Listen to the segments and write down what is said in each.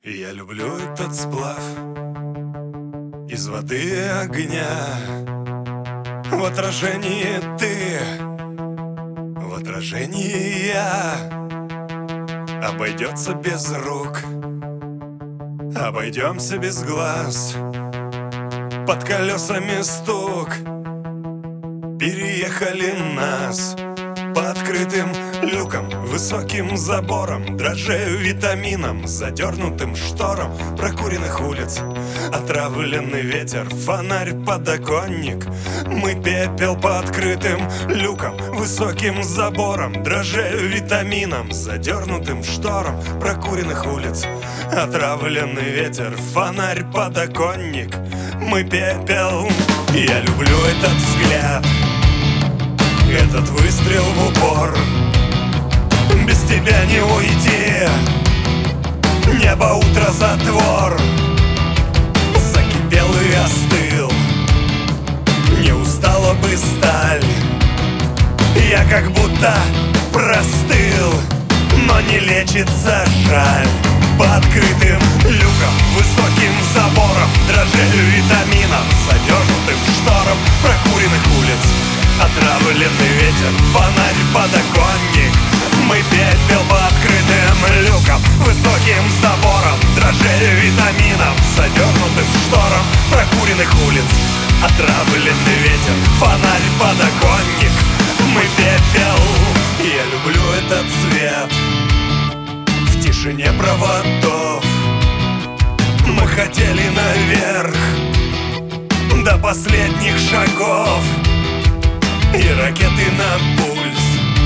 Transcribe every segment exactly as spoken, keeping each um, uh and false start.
Я люблю этот сплав из воды и огня. В отражении ты, в отражении я. Обойдется без рук, обойдемся без глаз. Под колесами стук, переехали нас. По открытым люкам, высоким забором, дрожжею витамином, задернутым штором прокуренных улиц. Отравленный ветер, фонарь, подоконник. Мы пепел по открытым люкам, высоким забором, дрожжею витамином, задернутым штором прокуренных улиц. Отравленный ветер, фонарь, подоконник. Мы пепел. Я люблю этот взгляд, этот выстрел в упор. Без тебя не уйти, небо, утро, затвор. Закипел и остыл, не устала бы сталь. Я как будто простыл, но не лечится жаль. По открытым люкам, высоким забором, дрожжею витамином, задернутым штором прокуренных улиц. Отравленный ветер, фонарь, подоконник. Мы пепел по открытым люкам, высоким забором, дрожжею витамином, задернутым штором прокуренных улиц. Отравленный ветер, фонарь, подоконник. Мы пепел. Я люблю этот цвет в тишине проводов. Мы хотели наверх до последних шагов. И ракеты на пульс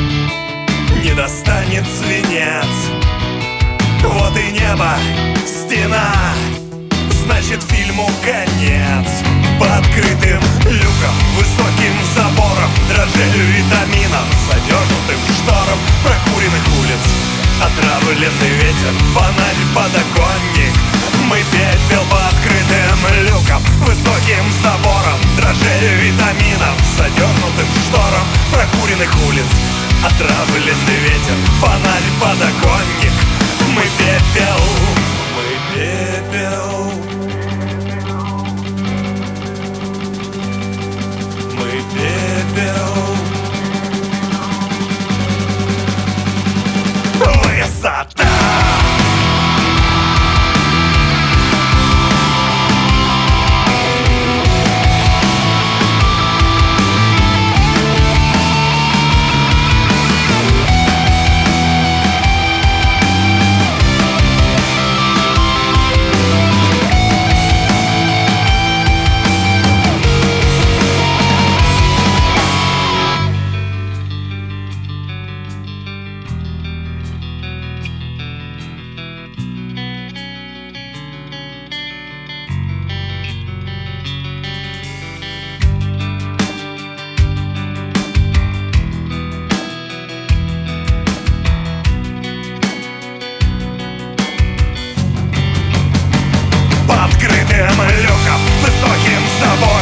не достанет свинец. Вот и небо, стена, значит фильму конец. По открытым люкам, высоким забором, дрожжею витамином, задернутым штором прокуренных улиц. Отравленный ветер, фонарь, подоконник. Мы пепел по открытым люкам, высоким забором, дрожжею витамином, задернутым штором прокуренных улиц. Отравленный ветер, фонарь, подоконник. Мы пепел, мы пепел. Мы пепел. Высота. Люком, высоким забором,